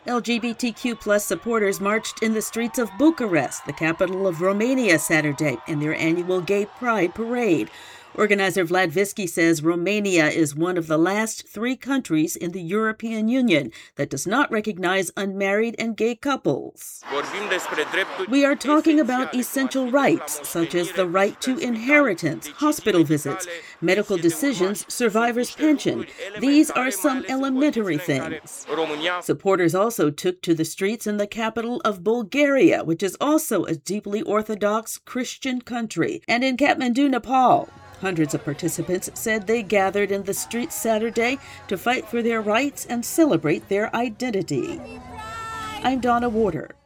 LGBTQ plus supporters marched in the streets of Bucharest, the capital of Romania, Saturday, in their annual Gay Pride Parade. Organizer Vlad Visky says Romania is one of the last 3 countries in the European Union that does not recognize unmarried and gay couples. We are talking about essential rights, such as the right to inheritance, hospital visits, medical decisions, survivor's pension. These are some elementary things. Supporters also took to the streets in the capital of Bulgaria, which is also a deeply Orthodox Christian country, and in Kathmandu, Nepal. Hundreds of participants said they gathered in the streets Saturday to fight for their rights and celebrate their identity. I'm Donna Warder.